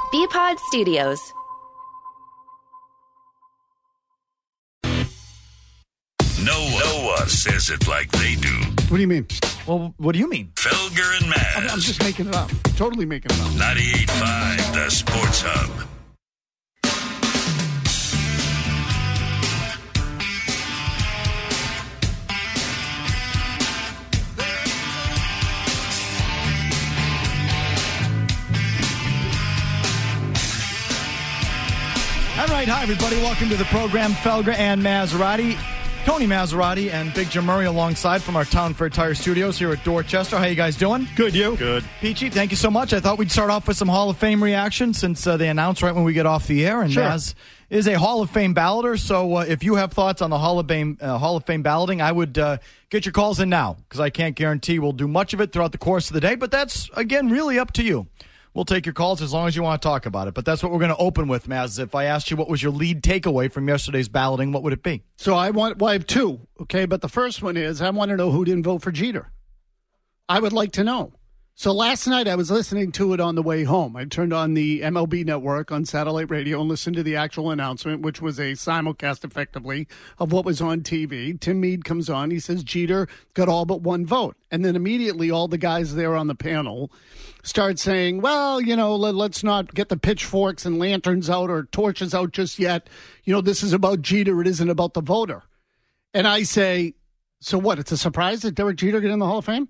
BPod Studios. No one says it like they do. What do you mean? Well, what do you mean? Felger and Maz. I'm just making it up. Totally making it up. 98.5, the Sports Hub. All right, hi, everybody. Welcome to the program. Felger and Maserati. Tony Maserati and Big Jim Murray alongside from our Town Fair Tire Studios here at Dorchester. How you guys doing? Good, you? Good. Peachy, thank you so much. I thought we'd start off with some Hall of Fame reaction since they announced right when we get off the air. And sure. Maz is a Hall of Fame balloter, so if you have thoughts on the Hall of Fame balloting, I would get your calls in now because I can't guarantee we'll do much of it throughout the course of the day, but that's, again, really up to you. We'll take your calls as long as you want to talk about it. But that's what we're going to open with, Maz. If I asked you what was your lead takeaway from yesterday's balloting, what would it be? So I have two, okay? But the first one is I want to know who didn't vote for Jeter. I would like to know. So last night I was listening to it on the way home. I turned on the MLB network on satellite radio and listened to the actual announcement, which was a simulcast effectively of what was on TV. Tim Meade comes on. He says Jeter got all but one vote. And then immediately all the guys there on the panel start saying, well, you know, let's not get the pitchforks and lanterns out or torches out just yet. You know, this is about Jeter. It isn't about the voter. And I say, so what? It's a surprise that Derek Jeter get in the Hall of Fame?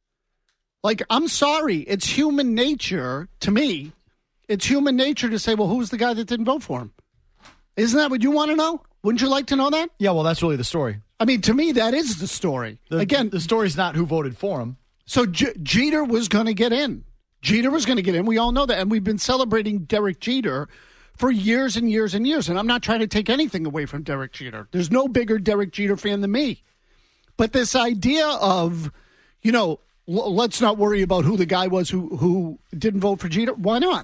Like, I'm sorry. It's human nature, to me, it's human nature to say, well, who's the guy that didn't vote for him? Isn't that what you want to know? Wouldn't you like to know that? Yeah, well, that's really the story. I mean, to me, that is the story. Again, the story's not who voted for him. So Jeter was going to get in. Jeter was going to get in. We all know that. And we've been celebrating Derek Jeter for years and years and years. And I'm not trying to take anything away from Derek Jeter. There's no bigger Derek Jeter fan than me. But this idea of, you know, let's not worry about who the guy was who didn't vote for Jeter. Why not?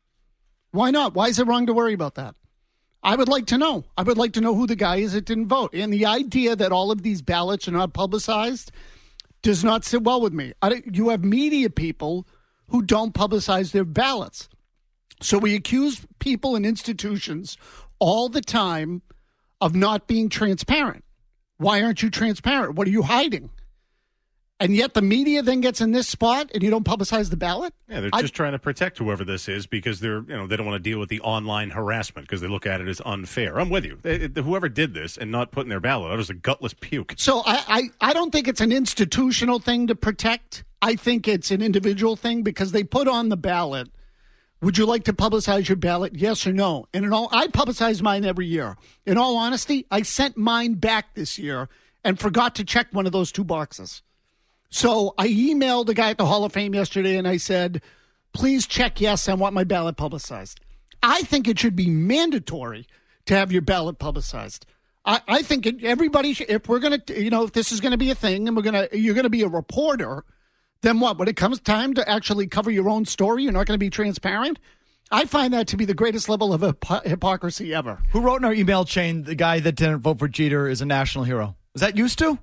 Why not? Why is it wrong to worry about that? I would like to know. I would like to know who the guy is that didn't vote. And the idea that all of these ballots are not publicized does not sit well with me. You have media people who don't publicize their ballots. So we accuse people and institutions all the time of not being transparent. Why aren't you transparent? What are you hiding? And yet the media then gets in this spot and you don't publicize the ballot? Yeah, they're just trying to protect whoever this is because they don't want to deal with the online harassment because they look at it as unfair. I'm with you. Whoever did this and not putting their ballot, that was a gutless puke. So I don't think it's an institutional thing to protect. I think it's an individual thing because they put on the ballot, would you like to publicize your ballot, yes or no? And I publicize mine every year. In all honesty, I sent mine back this year and forgot to check one of those two boxes. So I emailed the guy at the Hall of Fame yesterday and I said, please check yes, I want my ballot publicized. I think it should be mandatory to have your ballot publicized. I think everybody should, if we're going to, if this is going to be a thing and you're going to be a reporter, then what? When it comes time to actually cover your own story, you're not going to be transparent? I find that to be the greatest level of hypocrisy ever. Who wrote in our email chain, the guy that didn't vote for Jeter is a national hero? Was that you, Stu?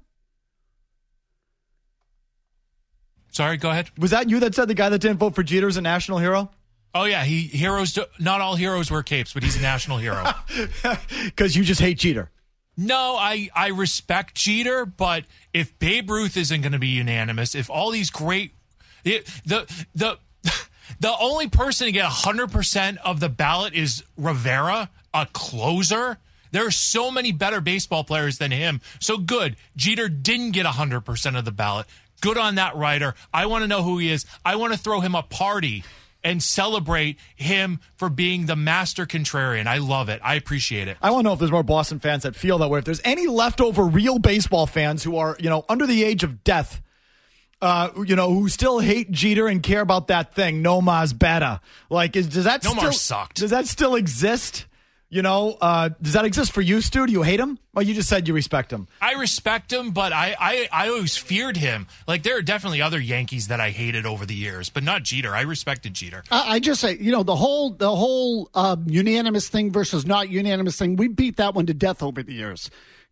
Sorry, go ahead. Was that you that said the guy that didn't vote for Jeter is a national hero? Oh, yeah. Not all heroes wear capes, but he's a national hero. Because you just hate Jeter. No, I respect Jeter, but if Babe Ruth isn't going to be unanimous, if all these great... The only person to get 100% of the ballot is Rivera, a closer. There are so many better baseball players than him. So good. Jeter didn't get 100% of the ballot. Good on that writer. I want to know who he is. I want to throw him a party and celebrate him for being the master contrarian. I love it. I appreciate it. I want to know if there's more Boston fans that feel that way. If there's any leftover real baseball fans who are, under the age of death, who still hate Jeter and care about that thing, no mas better. Like, does that sucked. Does that still exist? Does that exist for you, Stu? Do you hate him? Well, you just said you respect him. I respect him, but I always feared him. Like, there are definitely other Yankees that I hated over the years, but not Jeter. I respected Jeter. I just say, the whole unanimous thing versus not unanimous thing, we beat that one to death over the years.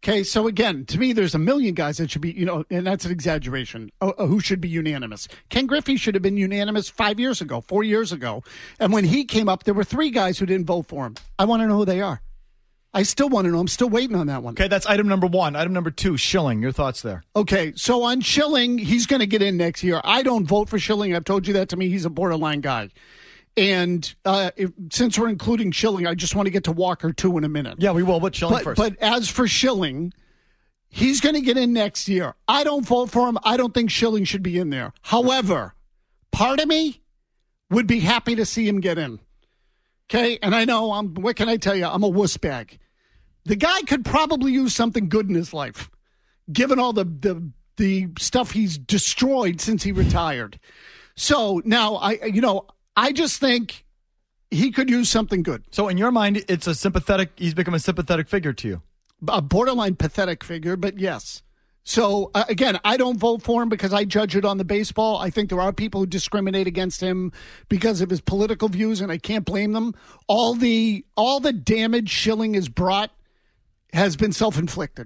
Okay, so again, to me, there's a million guys that should be, and that's an exaggeration, who should be unanimous. Ken Griffey should have been unanimous 5 years ago, 4 years ago. And when he came up, there were 3 guys who didn't vote for him. I want to know who they are. I still want to know. I'm still waiting on that one. Okay, that's item number 1. Item number 2, Schilling. Your thoughts there? Okay, so on Schilling, he's going to get in next year. I don't vote for Schilling. I've told you that. To me, he's a borderline guy. And since we're including Schilling, I just want to get to Walker, too, in a minute. Yeah, we will. But Schilling first. But as for Schilling, he's going to get in next year. I don't vote for him. I don't think Schilling should be in there. However, part of me would be happy to see him get in. Okay? And I know, what can I tell you? I'm a wuss bag. The guy could probably use something good in his life, given all the stuff he's destroyed since he retired. So now, I just think he could use something good. So in your mind, he's become a sympathetic figure to you. A borderline pathetic figure, but yes. So, again, I don't vote for him because I judge it on the baseball. I think there are people who discriminate against him because of his political views, and I can't blame them. All the damage Schilling has brought has been self-inflicted.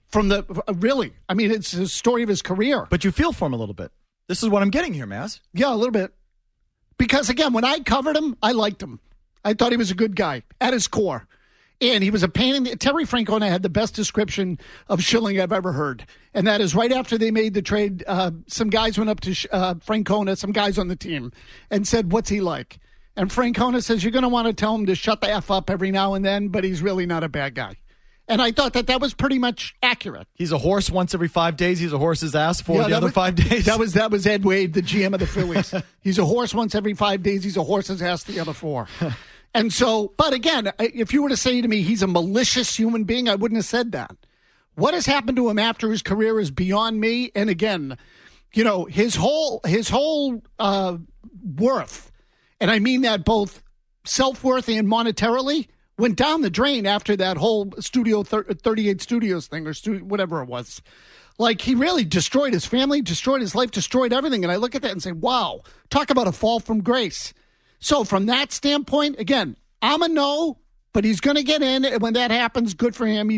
Really, I mean, it's the story of his career. But you feel for him a little bit. This is what I'm getting here, Maz. Yeah, a little bit. Because, again, when I covered him, I liked him. I thought he was a good guy at his core. And he was a pain in the... Terry Francona had the best description of Schilling I've ever heard. And that is right after they made the trade, some guys went up to Francona, some guys on the team, and said, what's he like? And Francona says, you're going to want to tell him to shut the F up every now and then, but he's really not a bad guy. And I thought that was pretty much accurate. He's a horse once every 5 days. He's a horse's ass for the other 5 days. That was Ed Wade, the GM of the Phillies. He's a horse once every 5 days. He's a horse's ass the other 4. And so, but again, if you were to say to me he's a malicious human being, I wouldn't have said that. What has happened to him after his career is beyond me. And again, his whole worth, and I mean that both self-worth and monetarily, went down the drain after that whole Studio 38 Studios thing or whatever it was. Like, he really destroyed his family, destroyed his life, destroyed everything. And I look at that and say, wow, talk about a fall from grace. So from that standpoint, again, I'm a no, but he's going to get in. And when that happens, good for him. He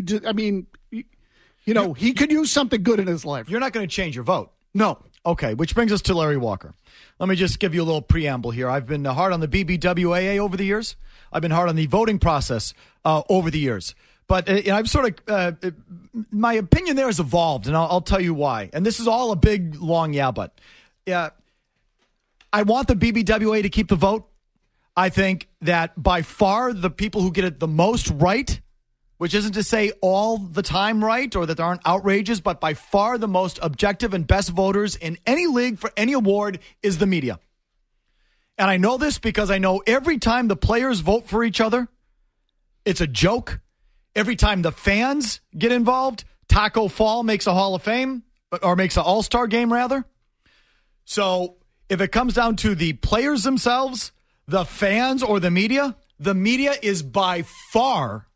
could use something good in his life. You're not going to change your vote. No. Okay, which brings us to Larry Walker. Let me just give you a little preamble here. I've been hard on the BBWAA over the years. I've been hard on the voting process over the years. But I've sort of, my opinion there has evolved, and I'll tell you why. And this is all a big, long but. I want the BBWA to keep the vote. I think that by far the people who get it the most right, which isn't to say all the time right or that there aren't outrages, but by far the most objective and best voters in any league for any award is the media. And I know this because I know every time the players vote for each other, it's a joke. Every time the fans get involved, Taco Fall makes a Hall of Fame, or makes an All-Star game, rather. So if it comes down to the players themselves, the fans, or the media is by far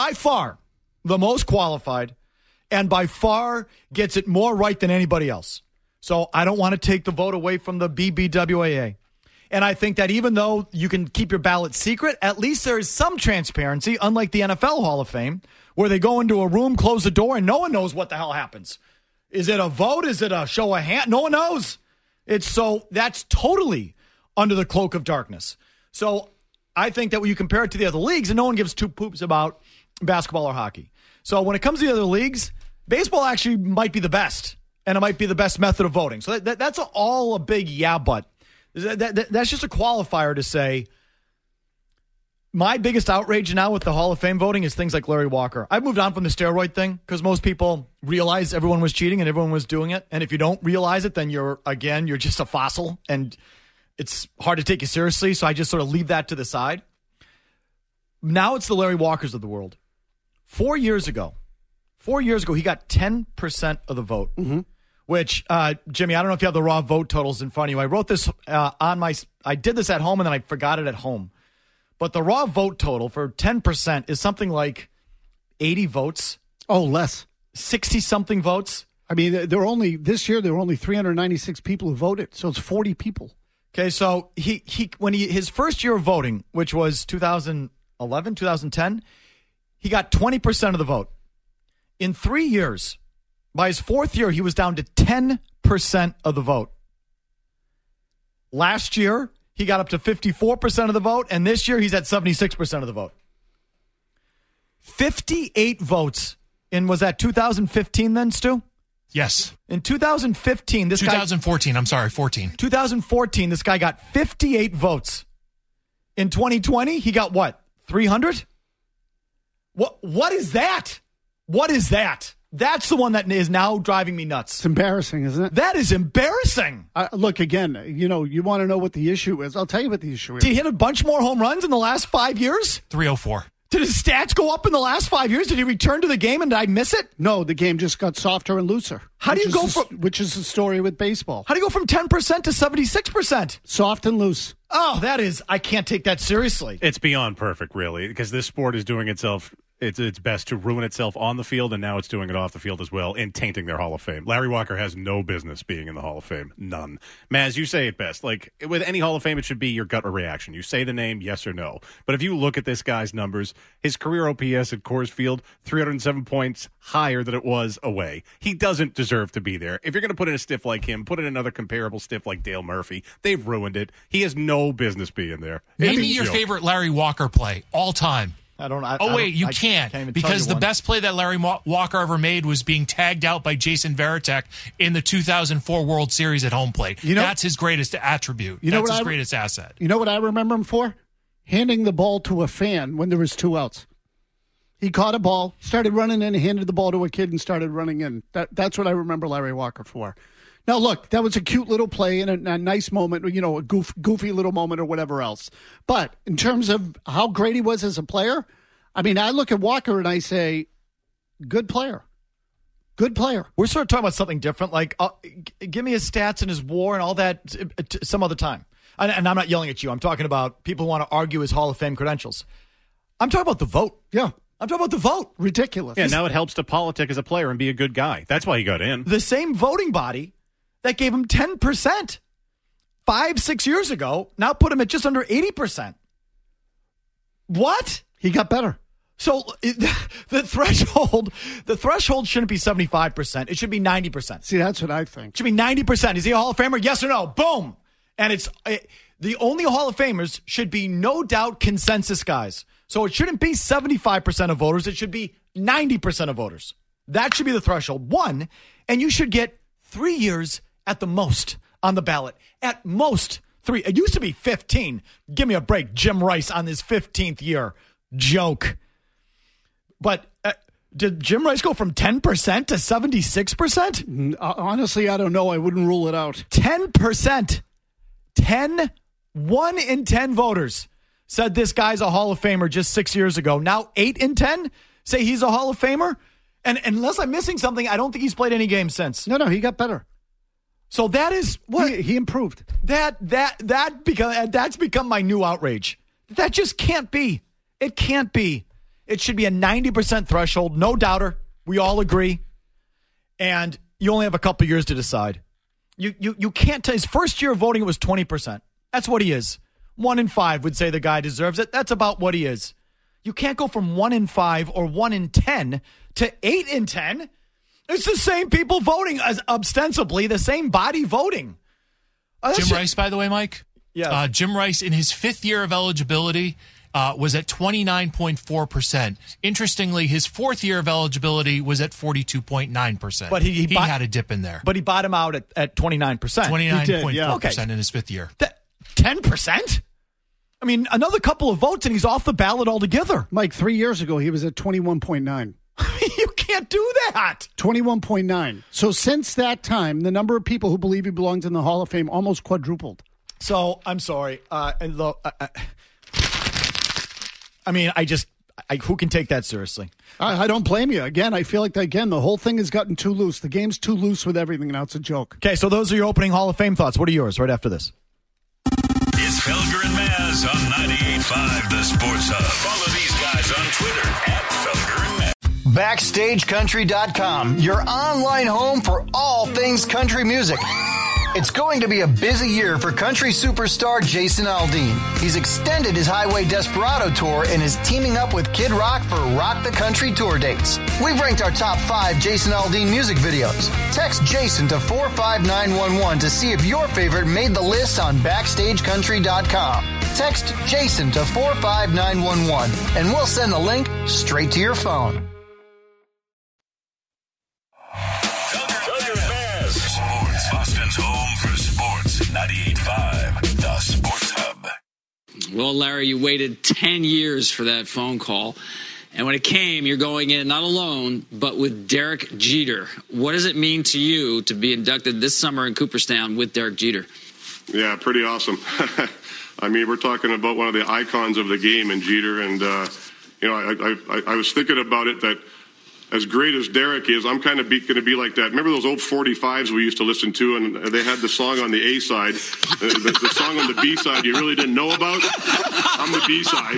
the most qualified and by far gets it more right than anybody else. So I don't want to take the vote away from the BBWAA. And I think that even though you can keep your ballot secret, at least there is some transparency, unlike the NFL Hall of Fame, where they go into a room, close the door, and no one knows what the hell happens. Is it a vote? Is it a show of hand? No one knows. That's totally under the cloak of darkness. So I think that when you compare it to the other leagues, and no one gives two poops about basketball or hockey. So when it comes to the other leagues, baseball actually might be the best, and it might be the best method of voting. So that's all a big but. That's just a qualifier to say my biggest outrage now with the Hall of Fame voting is things like Larry Walker. I've moved on from the steroid thing because most people realize everyone was cheating and everyone was doing it. And if you don't realize it, then you're just a fossil and it's hard to take you seriously. So I just sort of leave that to the side. Now it's the Larry Walkers of the world. 4 years ago, he got 10% of the vote. Mm-hmm. Which, Jimmy, I don't know if you have the raw vote totals in front of you. I wrote this I did this at home and then I forgot it at home. But the raw vote total for 10% is something like 80 votes. Oh, less. 60-something votes. I mean, this year there were only 396 people who voted, so it's 40 people. Okay, so his first year of voting, which was 2011, 2010, he got 20% of the vote. In 3 years, by his fourth year, he was down to 10% of the vote. Last year, he got up to 54% of the vote, and this year he's at 76% of the vote. 58 votes in, was that 2015 then, Stu? Yes. In 2015, 2014, I'm sorry, 14. 2014, this guy got 58 votes. In 2020, he got what? 300? What is that? What is that? That's the one that is now driving me nuts. It's embarrassing, isn't it? That is embarrassing. Look, again, you want to know what the issue is. I'll tell you what the issue is. Did he hit a bunch more home runs in the last 5 years? 304. Did his stats go up in the last 5 years? Did he return to the game and did I miss it? No, the game just got softer and looser. How do you go from... Which is the story with baseball. How do you go from 10% to 76%? Soft and loose. Oh, that is... I can't take that seriously. It's beyond perfect, really, because this sport is doing itself... It's best to ruin itself on the field, and now it's doing it off the field as well, and tainting their Hall of Fame. Larry Walker has no business being in the Hall of Fame. None. Maz, you say it best. Like, with any Hall of Fame, it should be your gut reaction. You say the name, yes or no. But if you look at this guy's numbers, his career OPS at Coors Field, 307 points higher than it was away. He doesn't deserve to be there. If you're going to put in a stiff like him, put in another comparable stiff like Dale Murphy. They've ruined it. He has no business being there. Name me your favorite Larry Walker play all time. You can't because the best play that Larry Walker ever made was being tagged out by Jason Varitek in the 2004 World Series at home plate. That's his greatest attribute. That's his greatest asset. You know what I remember him for? Handing the ball to a fan when there was 2 outs. He caught a ball, started running in, handed the ball to a kid, and started running in. That's what I remember Larry Walker for. Now, look, that was a cute little play and a nice moment, a goofy little moment or whatever else. But in terms of how great he was as a player, I mean, I look at Walker and I say, good player. Good player. We're sort of talking about something different. Like, give me his stats and his WAR and all that some other time. And I'm not yelling at you. I'm talking about people who want to argue his Hall of Fame credentials. I'm talking about the vote. Yeah. I'm talking about the vote. Ridiculous. Yeah, now it helps to politic as a player and be a good guy. That's why he got in. The same voting body that gave him 10% 5-6 years ago now put him at just under 80%. What? He got better. So the threshold shouldn't be 75%. It should be 90%. See, that's what I think. It should be 90%. Is he a Hall of Famer? Yes or no? Boom. And the only Hall of Famers should be no doubt consensus guys. So it shouldn't be 75% of voters. It should be 90% of voters. That should be the threshold. 1, and you should get 3 years at the most on the ballot. At most 3. It used to be 15. Give me a break. Jim Rice on his 15th year. Joke. But did Jim Rice go from 10% to 76%? Honestly, I don't know. I wouldn't rule it out. 10%. 1 in 10 voters said this guy's a Hall of Famer just 6 years ago. Now 8 in 10 say he's a Hall of Famer. And unless I'm missing something, I don't think he's played any games since. No, he got better. So that is what he improved. That's become my new outrage. That just can't be. It can't be. It should be a 90% threshold, no doubter. We all agree. And you only have a couple years to decide. You can't tell. His first year of voting, it was 20%. That's what he is. 1 in 5 would say the guy deserves it. That's about what he is. You can't go from 1 in 5 or 1 in 10 to 8 in 10. It's the same people voting, as ostensibly the same body voting. Jim Rice, by the way, Mike? Yeah. Jim Rice, in his 5th year of eligibility, was at 29.4%. Interestingly, his 4th year of eligibility was at 42.9%. But he had a dip in there. But he bottomed out at 29%. 29.4% in his 5th year. 10%? I mean, another couple of votes and he's off the ballot altogether. Mike, 3 years ago, he was at 21.9. You can't do that. 21.9. So since that time, the number of people who believe he belongs in the Hall of Fame almost quadrupled. So, I'm sorry. And look, I mean, who can take that seriously? I don't blame you. Again, I feel like, the whole thing has gotten too loose. The game's too loose with everything. Now it's a joke. Okay, so those are your opening Hall of Fame thoughts. What are yours right after this? It's Felger and Maz on 98.5 The Sports Hub. Follow these guys on Twitter @Felger and Maz. BackstageCountry.com, your online home for all things country music. It's going to be a busy year for country superstar Jason Aldean. He's extended his Highway Desperado tour and is teaming up with Kid Rock for Rock the Country tour dates. We've ranked our top 5 Jason Aldean music videos. Text Jason to 45911 to see if your favorite made the list on BackstageCountry.com. Text Jason to 45911 and we'll send the link straight to your phone. Sports, Boston's home for sports. 98.5, the Sports Hub. Well, Larry, you waited 10 years for that phone call. And when it came, you're going in not alone, but with Derek Jeter. What does it mean to you to be inducted this summer in Cooperstown with Derek Jeter? Yeah, pretty awesome. I mean, we're talking about one of the icons of the game in Jeter. And, I was thinking about it that as great as Derek is, I'm kind of going to be like that. Remember those old 45s we used to listen to, and they had the song on the A side, the song on the B side you really didn't know about? I'm the B side.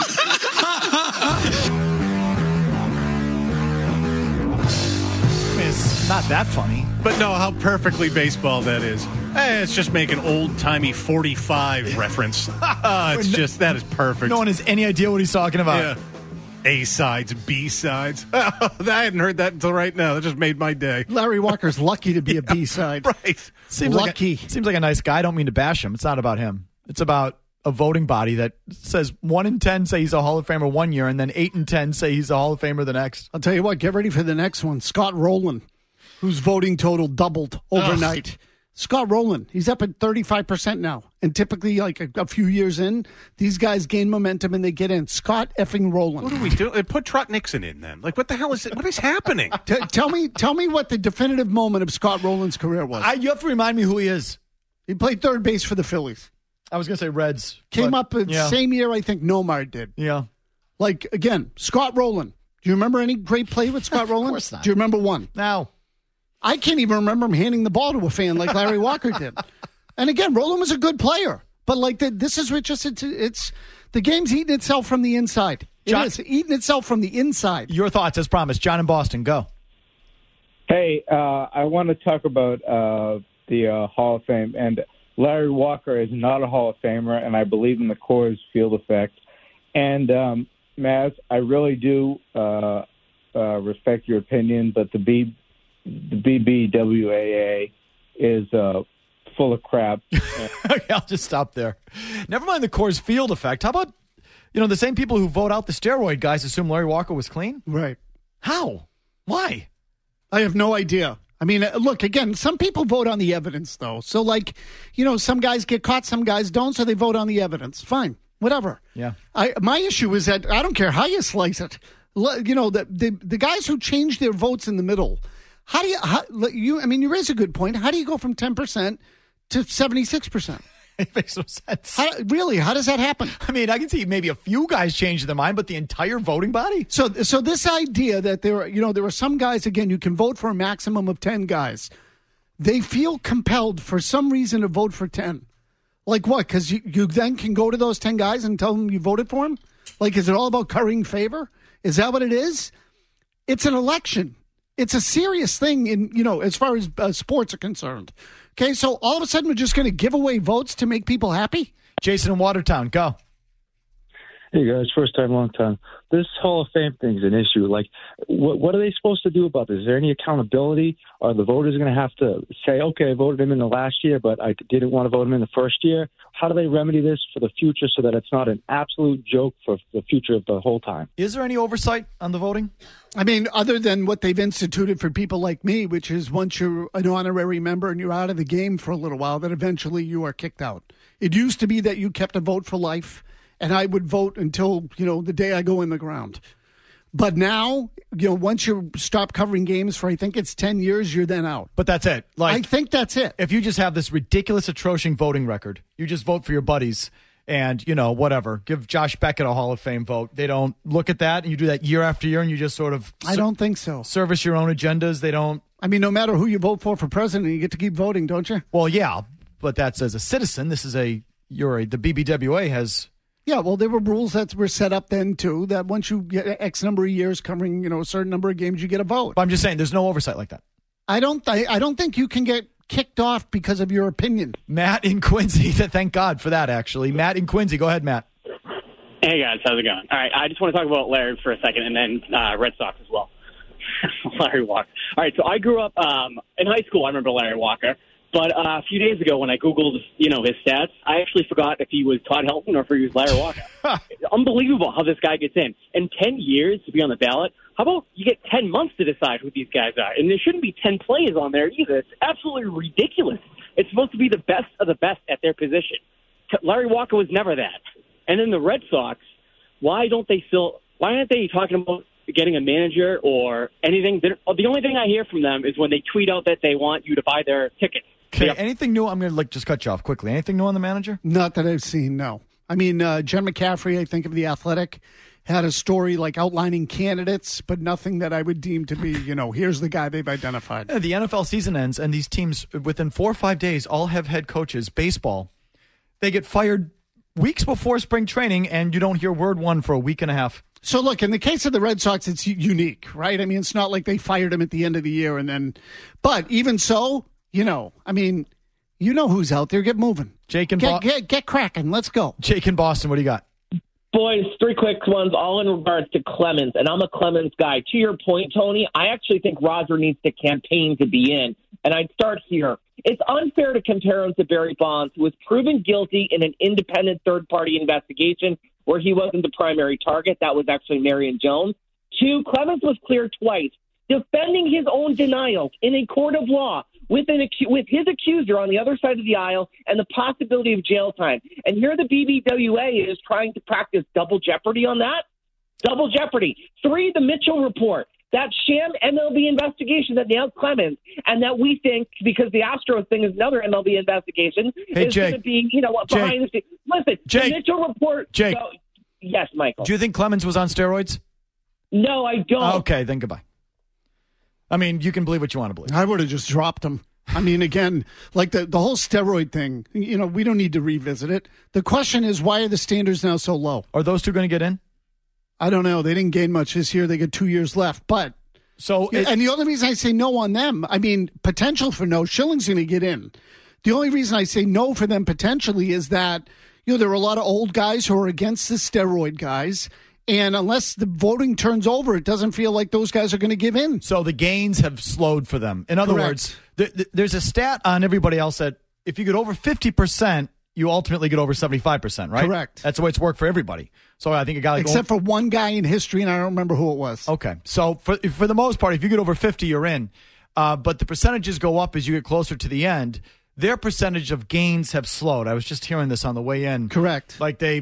It's not that funny. But no, how perfectly baseball that is. It's just making old-timey 45 reference. It's just, that is perfect. No one has any idea what he's talking about. Yeah. A-sides, B-sides. I hadn't heard that until right now. That just made my day. Larry Walker's lucky to be a B-side. Right. Seems lucky. Seems like a nice guy. I don't mean to bash him. It's not about him. It's about a voting body that says 1 in 10 say he's a Hall of Famer one year, and then 8 in 10 say he's a Hall of Famer the next. I'll tell you what, get ready for the next one. Scott Rowland, whose voting total doubled overnight. Scott Rowland, he's up at 35% now. And typically, like a few years in, these guys gain momentum and they get in. Scott effing Rowland. What do we do? Put Trot Nixon in then. Like, what the hell is it? What is happening? Tell me what the definitive moment of Scott Rowland's career was. You have to remind me who he is. He played third base for the Phillies. I was going to say Reds. Came up the same year I think Nomar did. Yeah. Like, again, Scott Rowland. Do you remember any great play with Scott Rowland? Of course not. Do you remember one? No. I can't even remember him handing the ball to a fan like Larry Walker did. And again, Rowland was a good player. But like this is just it's the game's eating itself from the inside. It's eating itself from the inside. Your thoughts, as promised. John in Boston, go. Hey, I want to talk about the Hall of Fame. And Larry Walker is not a Hall of Famer, and I believe in the Coors Field effect. And, Maz, I really do respect your opinion, but the BBWAA is full of crap. Okay, I'll just stop there. Never mind the Coors Field effect. How about, the same people who vote out the steroid guys assume Larry Walker was clean? Right. How? Why? I have no idea. I mean, look, again, some people vote on the evidence, though. So, some guys get caught, some guys don't, so they vote on the evidence. Fine, whatever. Yeah. My issue is that I don't care how you slice it. The guys who change their votes in the middle, you raise a good point. How do you go from 10% to 76%? It makes no sense. How does that happen? I mean, I can see maybe a few guys change their mind, but the entire voting body? So this idea that there are some guys, again, you can vote for a maximum of 10 guys. They feel compelled for some reason to vote for 10. Like what? Because you then can go to those 10 guys and tell them you voted for them? Like, is it all about currying favor? Is that what it is? It's an election. It's a serious thing as far as sports are concerned. Okay, so all of a sudden we're just going to give away votes to make people happy? Jason in Watertown, go. Hey, guys, first time, long time. This Hall of Fame thing is an issue. Like, what are they supposed to do about this? Is there any accountability? Are the voters going to have to say, okay, I voted him in the last year, but I didn't want to vote him in the first year? How do they remedy this for the future so that it's not an absolute joke for the future of the whole time? Is there any oversight on the voting? I mean, other than what they've instituted for people like me, which is once you're an honorary member and you're out of the game for a little while, then eventually you are kicked out. It used to be that you kept a vote for life, and I would vote until, the day I go in the ground. But now, once you stop covering games for, I think it's 10 years, you're then out. But that's it. I think that's it. If you just have this ridiculous, atrocious voting record, you just vote for your buddies and, whatever. Give Josh Beckett a Hall of Fame vote. They don't look at that, and you do that year after year, and you just sort of... I don't think so. Service your own agendas. They don't... I mean, no matter who you vote for president, you get to keep voting, don't you? Well, yeah, but that's as a citizen. This is the BBWA has... Yeah, well, there were rules that were set up then, too, that once you get X number of years covering, a certain number of games, you get a vote. But I'm just saying, there's no oversight like that. I don't think you can get kicked off because of your opinion. Matt in Quincy. Thank God for that, actually. Matt in Quincy. Go ahead, Matt. Hey, guys. How's it going? All right, I just want to talk about Larry for a second and then Red Sox as well. Larry Walker. All right, so I grew up in high school. I remember Larry Walker. But a few days ago when I Googled, his stats, I actually forgot if he was Todd Helton or if he was Larry Walker. It's unbelievable how this guy gets in. And 10 years to be on the ballot, how about you get 10 months to decide who these guys are? And there shouldn't be 10 players on there either. It's absolutely ridiculous. It's supposed to be the best of the best at their position. Larry Walker was never that. And then the Red Sox, why aren't they talking about getting a manager or anything? The only thing I hear from them is when they tweet out that they want you to buy their tickets. Okay, anything new? I'm going to just cut you off quickly. Anything new on the manager? Not that I've seen, no. I mean, Jen McCaffrey, I think of The Athletic, had a story like outlining candidates, but nothing that I would deem to be, here's the guy they've identified. Yeah, the NFL season ends, and these teams, within 4 or 5 days, all have head coaches. Baseball, they get fired weeks before spring training, and you don't hear word one for a week and a half. So, look, in the case of the Red Sox, it's unique, right? I mean, it's not like they fired him at the end of the year and then – but even so, who's out there. Get moving. Jake and get cracking. Let's go. Jake in Boston, what do you got? Boys, 3 quick ones, all in regards to Clemens, and I'm a Clemens guy. To your point, Tony, I actually think Roger needs to campaign to be in, and I'd start here. It's unfair to compare him to Barry Bonds, who was proven guilty in an independent third-party investigation where he wasn't the primary target. That was actually Marion Jones. 2, Clemens was cleared twice, defending his own denials in a court of law with his accuser on the other side of the aisle and the possibility of jail time. And here the BBWA is trying to practice double jeopardy on that. Double jeopardy. 3, the Mitchell report. That sham MLB investigation that nailed Clemens, and that we think, because the Astros thing is another MLB investigation, is going to be, behind the scenes. Listen, the Mitchell report. Jake. Yes, Michael. Do you think Clemens was on steroids? No, I don't. Okay, then goodbye. I mean, you can believe what you want to believe. I would have just dropped him. I mean, again, like the whole steroid thing, we don't need to revisit it. The question is, why are the standards now so low? Are those two going to get in? I don't know. They didn't gain much this year. They get 2 years left. But and the only reason I say no on them, I mean, potential for no, Schilling's going to get in. The only reason I say no for them potentially is that, there are a lot of old guys who are against the steroid guys. And unless the voting turns over, it doesn't feel like those guys are going to give in. So the gains have slowed for them. In other words, there's a stat on everybody else that if you get over 50%, you ultimately get over 75%, right? Correct. That's the way it's worked for everybody. So I think a guy like except for one guy in history, and I don't remember who it was. Okay. So for the most part, if you get over 50, you're in. But the percentages go up as you get closer to the end. Their percentage of gains have slowed. I was just hearing this on the way in. Correct.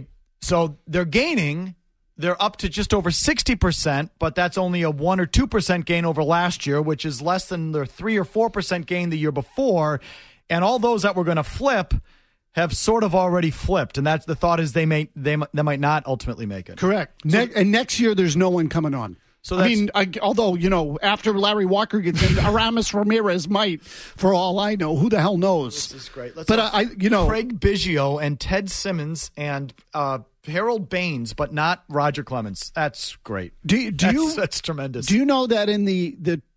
So they're gaining. They're up to just over 60%, but that's only a 1 or 2% gain over last year, which is less than their 3 or 4% gain the year before. And all those that were going to flip have sort of already flipped, and that's the thought is they might not ultimately make it. Correct. And next year, there's no one coming on. So although after Larry Walker gets in, Aramis Ramirez might, for all I know. Who the hell knows? This is great. But Craig Biggio and Ted Simmons and Harold Baines, but not Roger Clemens. That's great. That's tremendous. Do you know that in the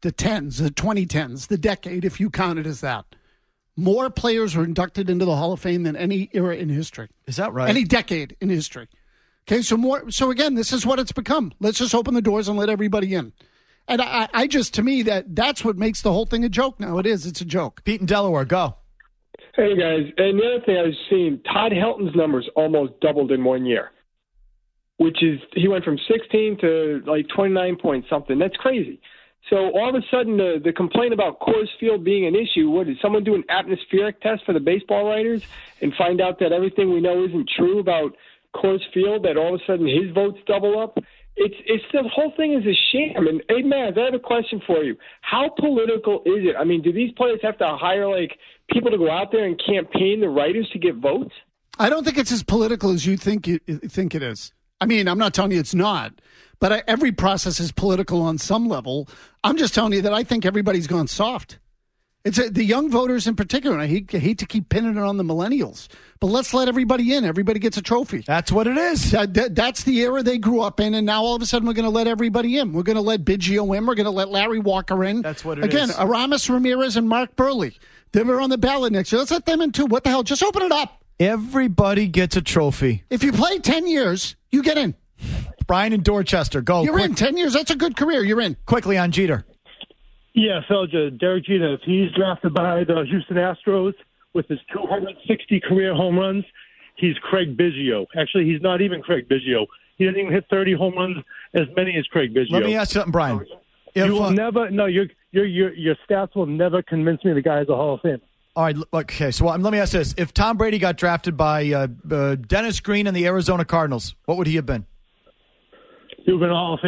2010s, the decade, if you count it as that, more players were inducted into the Hall of Fame than any era in history? Is that right? Any decade in history. Okay, so again, this is what it's become. Let's just open the doors and let everybody in. And I just, to me, that's what makes the whole thing a joke now. It's a joke. Pete in Delaware, go. Hey, guys. And the other thing I was seeing, Todd Helton's numbers almost doubled in 1 year, which is he went from 16 to like 29 point something. That's crazy. So all of a sudden, the complaint about Coors Field being an issue, what, did someone do an atmospheric test for the baseball writers and find out that everything we know isn't true about Coors Field, that all of a sudden his votes double up? It's the whole thing is a sham. And, hey, Maz, I have a question for you. How political is it? I mean, do these players have to hire, people to go out there and campaign the writers to get votes? I don't think it's as political as you think it is. I mean, I'm not telling you it's not, but every process is political on some level. I'm just telling you that I think everybody's gone soft. It's the young voters in particular. And I hate to keep pinning it on the millennials, but let's let everybody in. Everybody gets a trophy. That's what it is. That's the era they grew up in, and now all of a sudden we're going to let everybody in. We're going to let Biggio in. We're going to let Larry Walker in. That's what it is. Again, Aramis Ramirez and Mark Burley. They were on the ballot next year. Let's let them in too. What the hell? Just open it up. Everybody gets a trophy. If you play 10 years, you get in. Brian in Dorchester, go. You're in 10 years. That's a good career. You're in. Quickly on Jeter. Yeah, Felger, Derek Jeter, if he's drafted by the Houston Astros with his 260 career home runs, he's Craig Biggio. Actually, he's not even Craig Biggio. He doesn't even hit 30 home runs as many as Craig Biggio. Let me ask you something, Brian. You will never, no, your stats will never convince me the guy is a Hall of Famer. All right, okay, so let me ask this. If Tom Brady got drafted by Dennis Green and the Arizona Cardinals, what would he have been? He would have been a Hall of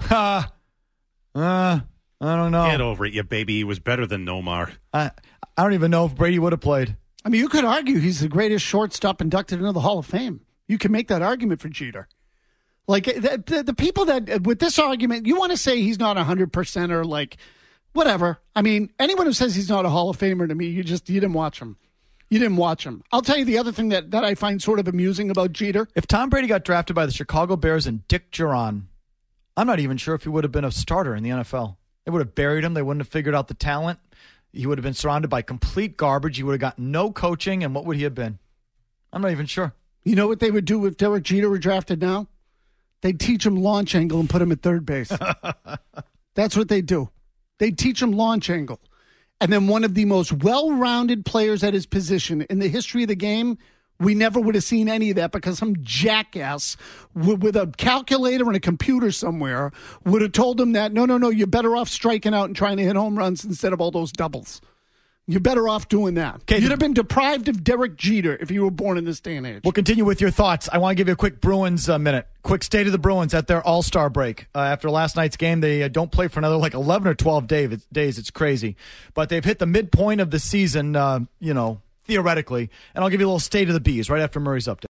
Famer. I don't know. Get over it, you baby. He was better than Nomar. I don't even know if Brady would have played. I mean, you could argue he's the greatest shortstop inducted into the Hall of Fame. You can make that argument for Jeter. Like, the people that, with this argument, you want to say he's not 100% or like, whatever. I mean, anyone who says he's not a Hall of Famer to me, you didn't watch him. You didn't watch him. I'll tell you the other thing that I find sort of amusing about Jeter. If Tom Brady got drafted by the Chicago Bears and Dick Duran, I'm not even sure if he would have been a starter in the NFL. They would have buried him. They wouldn't have figured out the talent. He would have been surrounded by complete garbage. He would have gotten no coaching, and what would he have been? I'm not even sure. You know what they would do if Derek Jeter were drafted now? They'd teach him launch angle and put him at third base. That's what they'd do. They'd teach him launch angle. And then one of the most well-rounded players at his position in the history of the game, we never would have seen any of that because some jackass with a calculator and a computer somewhere would have told him that, no, you're better off striking out and trying to hit home runs instead of all those doubles. You're better off doing that. Okay, you'd have been deprived of Derek Jeter if you were born in this day and age. We'll continue with your thoughts. I want to give you a quick Bruins minute. Quick state of the Bruins at their All-Star break. After last night's game, they don't play for another 11 or 12 days. It's crazy. But they've hit the midpoint of the season, theoretically. And I'll give you a little state of the bees right after Murray's update.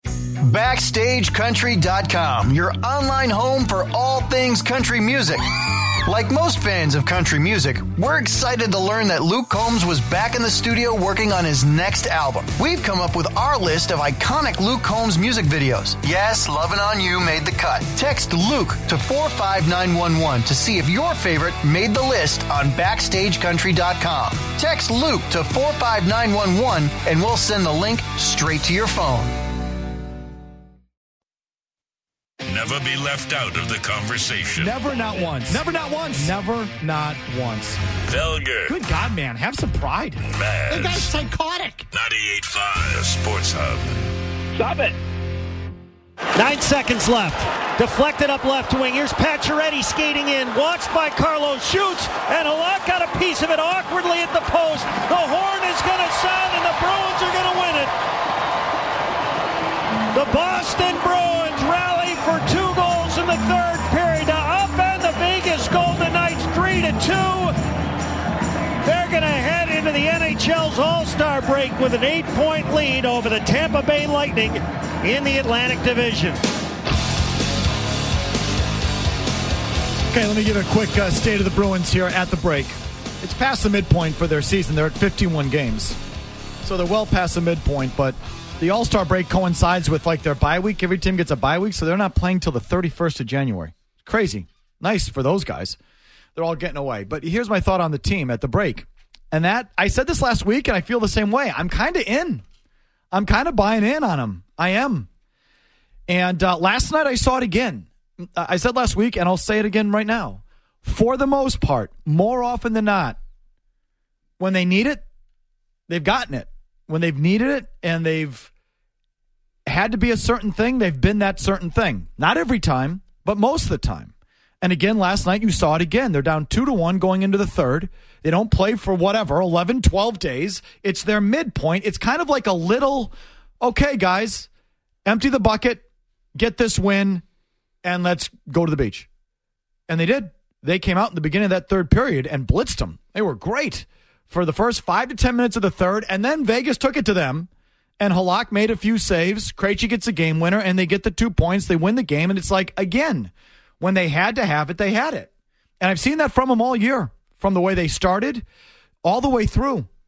BackstageCountry.com, your online home for all things country music. Like most fans of country music, we're excited to learn that Luke Combs was back in the studio working on his next album. We've come up with our list of iconic Luke Combs music videos. Yes, Lovin' On You made the cut. Text Luke to 45911 to see if your favorite made the list on BackstageCountry.com. Text Luke to 45911 and we'll send the link straight to your phone. Never be left out of the conversation. Never, not once. Never, not once. Never, not once. Felger. Good God, man. Have some pride. Maz. The guy's psychotic. 98.5, the Sports Hub. Stop it. 9 seconds left. Deflected up left wing. Here's Pacioretty skating in. Watched by Carlos. Shoots. And Halak got a piece of it awkwardly at the post. The horn is going to sound and the Bruins are going to win it. The Boston Bruins rally for 2 goals in the third period to upend the Vegas Golden Knights 3-2. They're going to head into the NHL's All-Star break with an 8-point lead over the Tampa Bay Lightning in the Atlantic Division. Okay, let me give a quick state of the Bruins here at the break. It's past the midpoint for their season. They're at 51 games. So they're well past the midpoint, but the All-Star break coincides with their bye week. Every team gets a bye week, so they're not playing till the 31st of January. Crazy. Nice for those guys. They're all getting away. But here's my thought on the team at the break. And that, I said this last week, and I feel the same way. I'm kind of in. I'm kind of buying in on them. I am. And last night I saw it again. I said last week, and I'll say it again right now. For the most part, more often than not, when they need it, they've gotten it. When they've needed it and they've had to be a certain thing, they've been that certain thing. Not every time, but most of the time. And again, last night you saw it again. They're down 2-1 going into the third. They don't play for 11, 12 days. It's their midpoint. It's kind of like a little, okay, guys, empty the bucket, get this win, and let's go to the beach. And they did. They came out in the beginning of that third period and blitzed them. They were great for the first 5 to 10 minutes of the third, and then Vegas took it to them, and Halak made a few saves. Krejci gets a game winner, and they get the 2 points. They win the game, and it's like, again, when they had to have it, they had it. And I've seen that from them all year, from the way they started all the way through.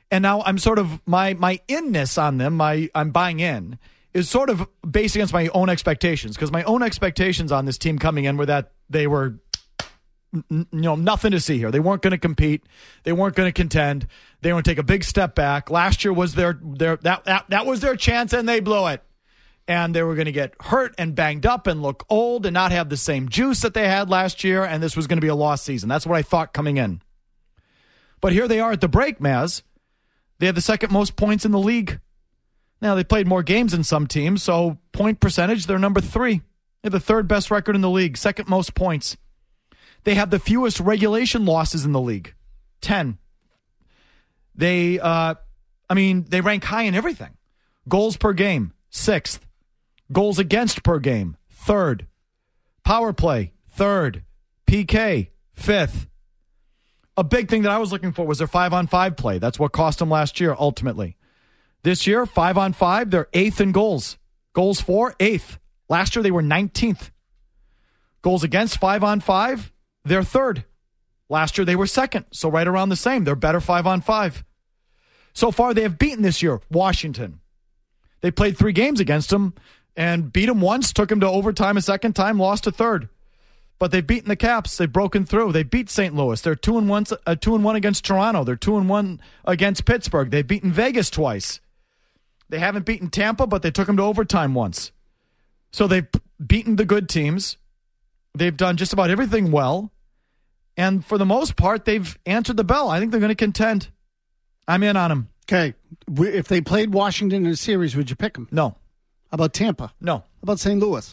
And now I'm sort of, my inness on them, I'm buying in, is sort of based against my own expectations. Because my own expectations on this team coming in were that they were, nothing to see here. They weren't going to compete. They weren't going to contend. They were going to take a big step back. Last year was that was their chance, and they blew it. And they were going to get hurt and banged up and look old and not have the same juice that they had last year, and this was going to be a lost season. That's what I thought coming in. But here they are at the break, Maz. They have the second most points in the league. Now, they played more games than some teams, so point percentage, they're number 3. They have the third best record in the league, second most points. They have the fewest regulation losses in the league, 10. They rank high in everything. Goals per game, 6th. Goals against per game, 3rd. Power play, 3rd. PK, 5th. A big thing that I was looking for was their 5-on-5 play. That's what cost them last year, ultimately. This year, 5-on-5, they're 8th in goals. Goals for, 8th. Last year, they were 19th. Goals against 5-on-5, they're 3rd. Last year, they were 2nd, so right around the same. They're better 5-on-5. So far, they have beaten this year Washington. They played 3 games against them and beat them once, took them to overtime a second time, lost a third. But they've beaten the Caps. They've broken through. They beat St. Louis. They're 2-1 against Toronto. They're 2-1 against Pittsburgh. They've beaten Vegas twice. They haven't beaten Tampa, but they took them to overtime once. So they've beaten the good teams. They've done just about everything well. And for the most part, they've answered the bell. I think they're going to contend. I'm in on them. Okay. If they played Washington in a series, would you pick them? No. How about Tampa? No. How about St. Louis?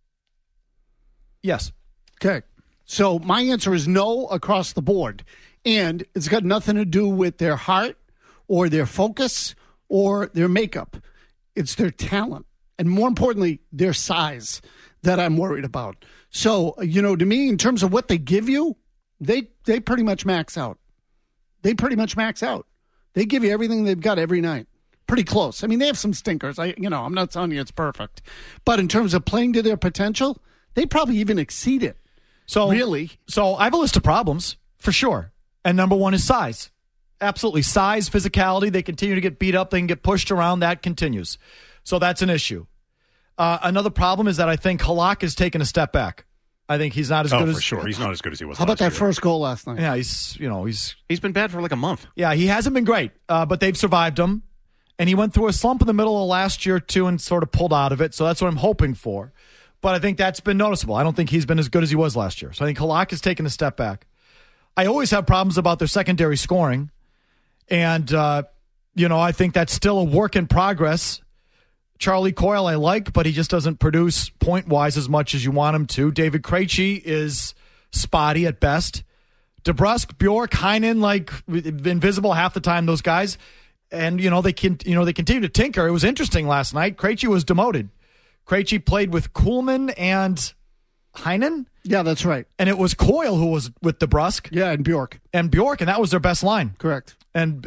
Yes. Okay. So my answer is no across the board. And it's got nothing to do with their heart or their focus or their makeup. It's their talent. And more importantly, their size that I'm worried about. So, to me, in terms of what they give you, they pretty much max out. They pretty much max out. They give you everything they've got every night. Pretty close. I mean, they have some stinkers. I'm not telling you it's perfect. But in terms of playing to their potential, they probably even exceed it. So really? So I have a list of problems, for sure. And number 1 is size. Absolutely. Size, physicality. They continue to get beat up. They can get pushed around. That continues. So that's an issue. Another problem is that I think Halak has taken a step back. I think he's not as good as... for sure. He's not as good as he was How about that year. first goal last night? Yeah, he's been bad for like a month. Yeah, he hasn't been great, but they've survived him. And he went through a slump in the middle of last year, too, and sort of pulled out of it. So that's what I'm hoping for. But I think that's been noticeable. I don't think he's been as good as he was last year. So I think Halak has taken a step back. I always have problems about their secondary scoring. And, I think that's still a work in progress. Charlie Coyle I like, but he just doesn't produce point-wise as much as you want him to. David Krejci is spotty at best. DeBrusk, Bjork, Heinen, invisible half the time, those guys. And, they continue to tinker. It was interesting last night. Krejci was demoted. Krejci played with Kuhlman and Heinen. Yeah, that's right. And it was Coyle who was with DeBrusk. Yeah, and Bjork. And that was their best line. Correct. And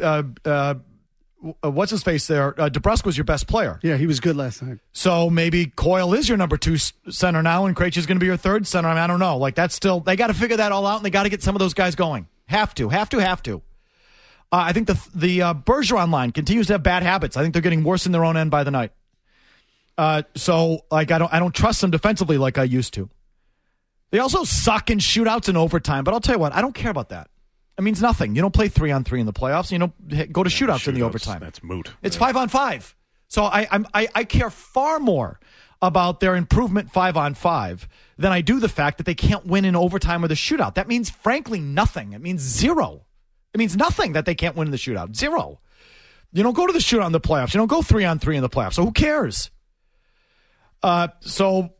what's his face there? DeBrusk was your best player. Yeah, he was good last night. So maybe Coyle is your number 2 center now, and Krejci is going to be your 3rd center. I don't know. That's still, they got to figure that all out, and they got to get some of those guys going. Have to. I think the Bergeron line continues to have bad habits. I think they're getting worse in their own end by the night. I don't trust them defensively like I used to. They also suck in shootouts and overtime. But I'll tell you what, I don't care about that. It means nothing. You don't play 3-on-3 in the playoffs. You don't go to shootouts in the overtime. That's moot. It's 5-on-5. So I care far more about their improvement 5-on-5 than I do the fact that they can't win in overtime or the shootout. That means, frankly, nothing. It means zero. It means nothing that they can't win in the shootout. Zero. You don't go to the shootout in the playoffs. You don't go 3-on-3 in the playoffs. So who cares? So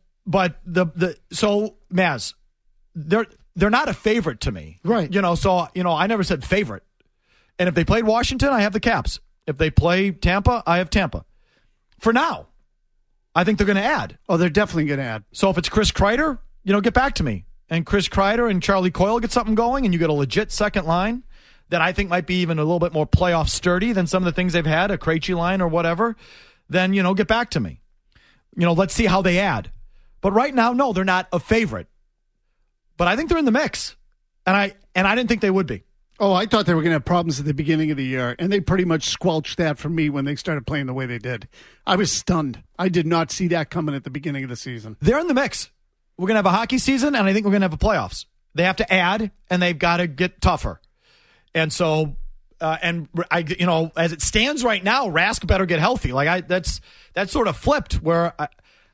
Maz, they're not a favorite to me. Right. I never said favorite. And if they played Washington, I have the Caps. If they play Tampa, I have Tampa. For now, I think they're going to add. Oh, they're definitely going to add. So if it's Chris Kreider, get back to me. And Chris Kreider and Charlie Coyle get something going, and you get a legit second line that I think might be even a little bit more playoff sturdy than some of the things they've had, a Krejci line or whatever, then, get back to me. Let's see how they add. But right now, no, they're not a favorite. But I think they're in the mix. And I didn't think they would be. Oh, I thought they were going to have problems at the beginning of the year, and they pretty much squelched that for me when they started playing the way they did. I was stunned. I did not see that coming at the beginning of the season. They're in the mix. We're going to have a hockey season, and I think we're going to have a playoffs. They have to add, and they've got to get tougher. And so, as it stands right now, Rask better get healthy. That's sort of flipped. Let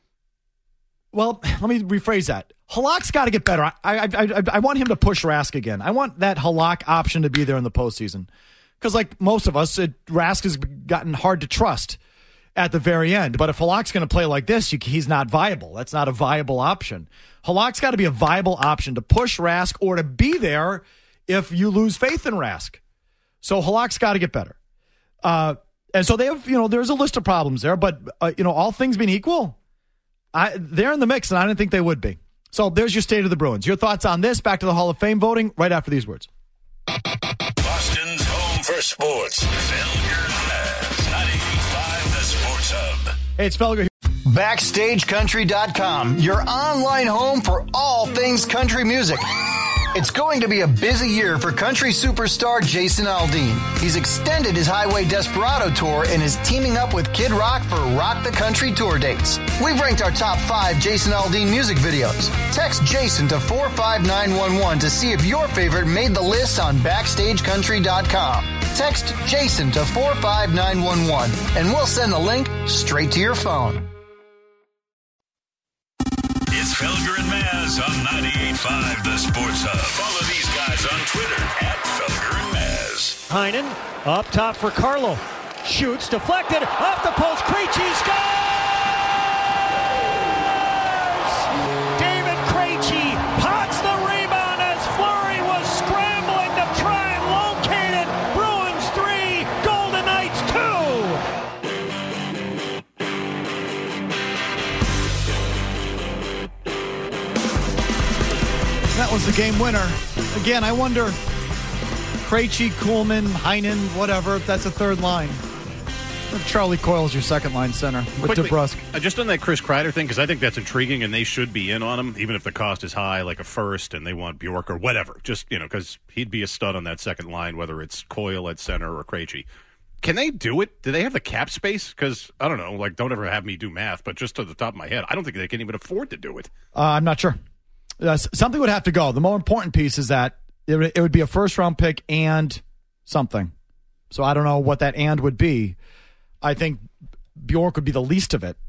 me rephrase that. Halak's got to get better. I want him to push Rask again. I want that Halak option to be there in the postseason. Because like most of us, Rask has gotten hard to trust at the very end. But if Halak's going to play like this, he's not viable. That's not a viable option. Halak's got to be a viable option to push Rask or to be there if you lose faith in Rask. So Halak's got to get better. And so they have, there's a list of problems there. But, all things being equal, they're in the mix, and I didn't think they would be. So there's your state of the Bruins. Your thoughts on this? Back to the Hall of Fame voting right after these words. Boston's home for sports. Felger and Maz, 98.5 The Sports Hub. Hey, it's Felger here. BackstageCountry.com, your online home for all things country music. It's going to be a busy year for country superstar Jason Aldean. He's extended his Highway Desperado tour and is teaming up with Kid Rock for Rock the Country tour dates. We've ranked our top 5 Jason Aldean music videos. Text Jason to 45911 to see if your favorite made the list on BackstageCountry.com. Text Jason to 45911 and we'll send the link straight to your phone. It's Felger and Maz on 98.5 The Sports Hub. Follow these guys on Twitter @Felger and Maz. Heinen up top for Carlo. Shoots, deflected, off the post. Krejci scores! David Krejci pots the rebound as Fleury was scrambling to try and locate it. Bruins 3, Golden Knights 2. That was the game winner. Again, I wonder, Krejci, Kuhlman, Heinen, whatever, if that's a third line. Charlie Coyle's your second line center with DeBrusk. Just on that Chris Kreider thing, because I think that's intriguing, and they should be in on him, even if the cost is high, like a first, and they want Bjork or whatever. Just, because he'd be a stud on that second line, whether it's Coyle at center or Krejci. Can they do it? Do they have the cap space? Because, I don't know, don't ever have me do math, but just to the top of my head, I don't think they can even afford to do it. I'm not sure. Something would have to go. The more important piece is that it would be a first-round pick and something. So I don't know what that and would be. I think Bjork would be the least of it.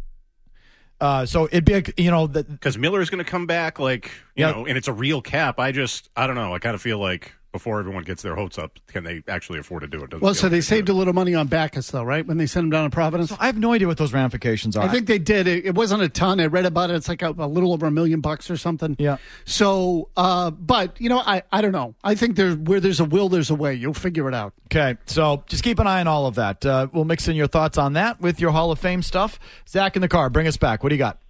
So it'd be, because Miller is going to come back, and it's a real cap. I don't know. I kind of feel like before everyone gets their hopes up, can they actually afford to do it? Well, so they saved a little money on Backus, though, right? When they sent him down to Providence? So I have no idea what those ramifications are. I think they did. It wasn't a ton. I read about it. It's like a little over $1 million or something. Yeah. So, but, I don't know. I think where there's a will, there's a way. You'll figure it out. Okay, so just keep an eye on all of that. We'll mix in your thoughts on that with your Hall of Fame stuff. Zach in the car, bring us back. What do you got?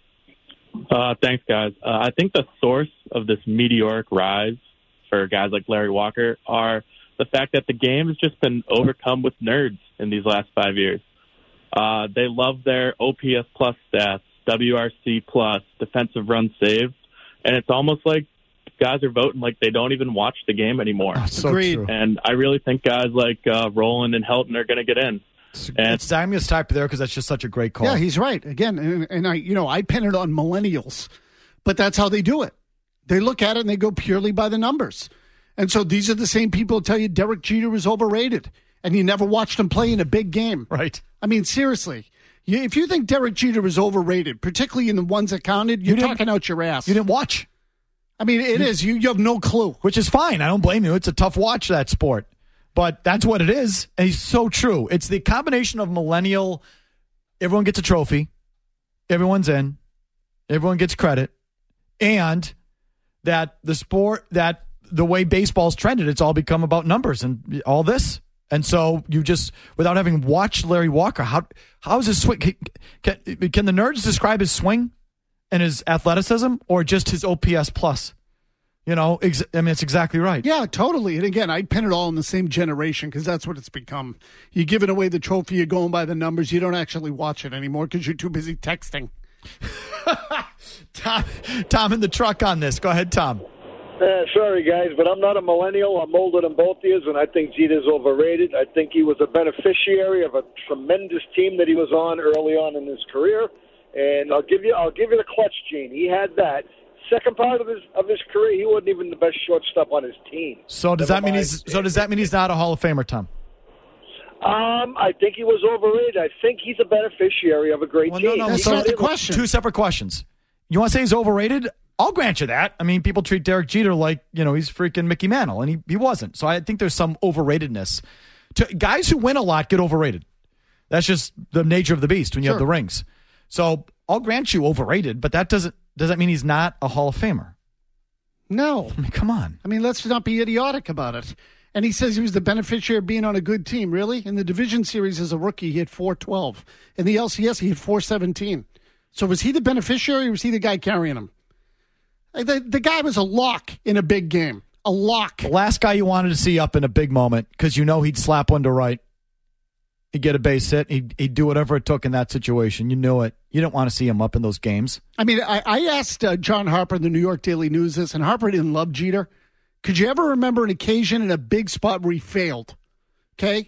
Thanks, guys. I think the source of this meteoric rise for guys like Larry Walker are the fact that the game has just been overcome with nerds in these last 5 years. They love their OPS plus stats, WRC plus, defensive runs saved, and it's almost like guys are voting like they don't even watch the game anymore. Oh, so true. And I really think guys like Roland and Helton are going to get in. I'm going to type there because that's just such a great call. Yeah, he's right. Again, and I pin it on millennials, but that's how they do it. They look at it and they go purely by the numbers. And so these are the same people who tell you Derek Jeter was overrated and you never watched him play in a big game. Right. I mean, seriously. If you think Derek Jeter was overrated, particularly in the ones that counted, you're talking out your ass. You didn't watch. I mean, it is. You have no clue. Which is fine. I don't blame you. It's a tough watch, that sport. But that's what it is. And he's so true. It's the combination of millennial, everyone gets a trophy, everyone's in, everyone gets credit, and that the sport, that the way baseball's trended, it's all become about numbers and all this. And so you just, without having watched Larry Walker, how is his swing? Can the nerds describe his swing and his athleticism or just his OPS plus? It's exactly right. Yeah, totally. And again, I pin it all in the same generation because that's what it's become. You're giving away the trophy, you're going by the numbers. You don't actually watch it anymore because you're too busy texting. Tom in the truck on this. Go ahead, Tom. Sorry, guys, but I'm not a millennial. I'm older than both of you, and I think Jeter's overrated. I think he was a beneficiary of a tremendous team that he was on early on in his career. And I'll give you the clutch gene. He had that. Second part of his career, he wasn't even the best shortstop on his team. So does that mean he's not a Hall of Famer, Tom? I think he was overrated. I think he's a beneficiary of a great team. No, that's not the question. Two separate questions. You want to say he's overrated? I'll grant you that. I mean, people treat Derek Jeter like, he's freaking Mickey Mantle, and he wasn't. So I think there's some overratedness. Guys who win a lot get overrated. That's just the nature of the beast when you have the rings. So I'll grant you overrated, but does that mean he's not a Hall of Famer? No. I mean, come on. I mean, let's not be idiotic about it. And he says he was the beneficiary of being on a good team. Really? In the division series as a rookie, he hit .412. In the LCS, he hit .417. So was he the beneficiary or was he the guy carrying him? The guy was a lock in a big game. A lock. The last guy you wanted to see up in a big moment because he'd slap one to right. He'd get a base hit. He'd do whatever it took in that situation. You knew it. You didn't want to see him up in those games. I mean, I asked John Harper in the New York Daily News this, and Harper didn't love Jeter. Could you ever remember an occasion in a big spot where he failed? Okay?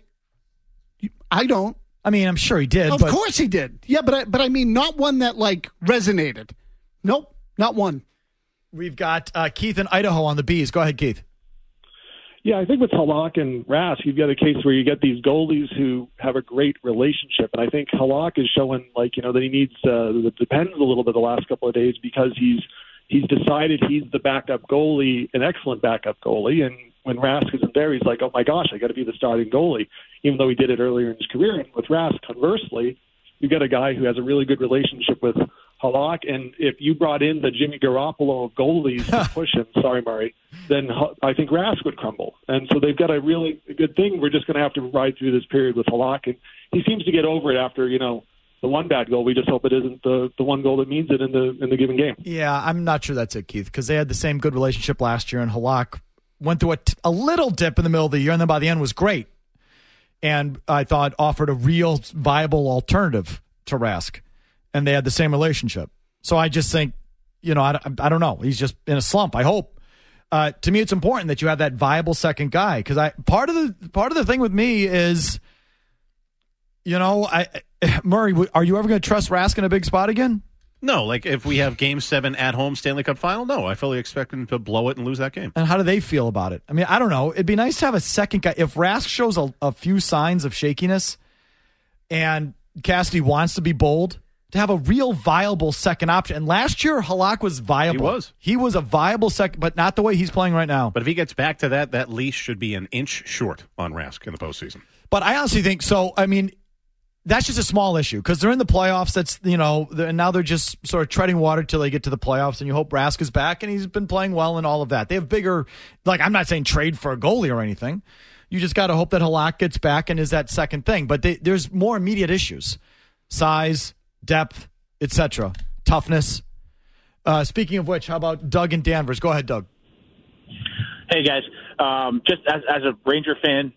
I don't. I mean, I'm sure he did. Of course he did. Yeah, but I mean, not one that, resonated. Nope, not one. We've got Keith in Idaho on the Bees. Go ahead, Keith. Yeah, I think with Halak and Rask, you've got a case where you get these goalies who have a great relationship. And I think Halak is showing, that he needs the depends a little bit the last couple of days because he's decided he's the backup goalie, an excellent backup goalie. And when Rask isn't there, he's like, oh, my gosh, I got to be the starting goalie, even though he did it earlier in his career. And with Rask, conversely, you've got a guy who has a really good relationship with Halak, and if you brought in the Jimmy Garoppolo of goalies to push him, sorry, Murray, then I think Rask would crumble. And so they've got a really good thing. We're just going to have to ride through this period with Halak, and he seems to get over it after, the one bad goal. We just hope it isn't the one goal that means it in the given game. Yeah, I'm not sure that's it, Keith, because they had the same good relationship last year, and Halak went through a little dip in the middle of the year, and then by the end was great. And I thought offered a real viable alternative to Rask. And they had the same relationship. So I just think, I don't know. He's just in a slump, I hope. To me, it's important that you have that viable second guy. Because part of the thing with me is, Murray, are you ever going to trust Rask in a big spot again? No, if we have Game 7 at home Stanley Cup final, no. I fully expect him to blow it and lose that game. And how do they feel about it? I mean, I don't know. It'd be nice to have a second guy. If Rask shows a few signs of shakiness and Cassidy wants to be bold, to have a real viable second option. And last year, Halak was viable. He was a viable second, but not the way he's playing right now. But if he gets back to that leash should be an inch short on Rask in the postseason. But I honestly think so. I mean, that's just a small issue because they're in the playoffs. That's, and now they're just sort of treading water till they get to the playoffs. And you hope Rask is back and he's been playing well and all of that. They have bigger, I'm not saying trade for a goalie or anything. You just got to hope that Halak gets back and is that second thing. But there's more immediate issues. Size, depth, etc., toughness. Speaking of which, how about Doug in Danvers? Go ahead, Doug. Hey guys, just as a Ranger fan,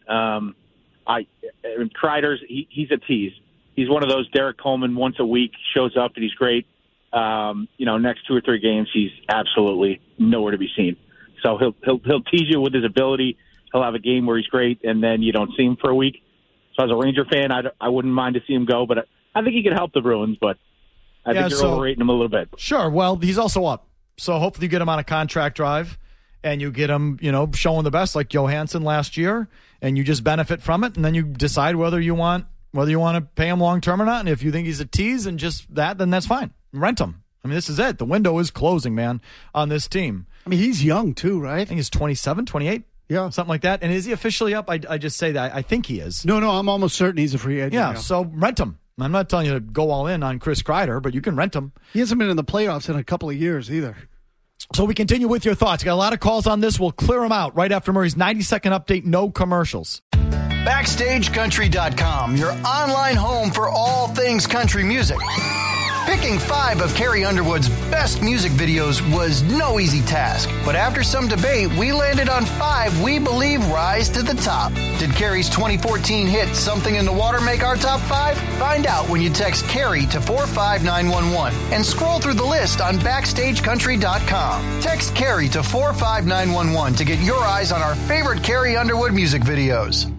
Kreider's he's a tease. He's one of those Derek Coleman once a week shows up and he's great. Next 2 or 3 games he's absolutely nowhere to be seen. So he'll tease you with his ability. He'll have a game where he's great and then you don't see him for a week. So as a Ranger fan, I wouldn't mind to see him go, but I think he could help the Bruins, but I think you're overrating him a little bit. Sure. Well, he's also up. So hopefully you get him on a contract drive and you get him, showing the best like Johansson last year and you just benefit from it. And then you decide whether you want to pay him long term or not. And if you think he's a tease and just that, then that's fine. Rent him. I mean, this is it. The window is closing, man, on this team. I mean, he's young too, right? I think he's 27, 28. Yeah. Something like that. And is he officially up? I just say that. I think he is. No, I'm almost certain he's a free agent. Yeah, so rent him. I'm not telling you to go all in on Chris Kreider, but you can rent him. He hasn't been in the playoffs in a couple of years either. So we continue with your thoughts. Got a lot of calls on this. We'll clear them out right after Murray's 90-second update. No commercials. BackstageCountry.com, your online home for all things country music. Picking 5 of Carrie Underwood's best music videos was no easy task, but after some debate, we landed on 5 we believe rise to the top. Did Carrie's 2014 hit Something in the Water make our top 5? Find out when you text Carrie to 45911 and scroll through the list on BackstageCountry.com. Text Carrie to 45911 to get your eyes on our favorite Carrie Underwood music videos.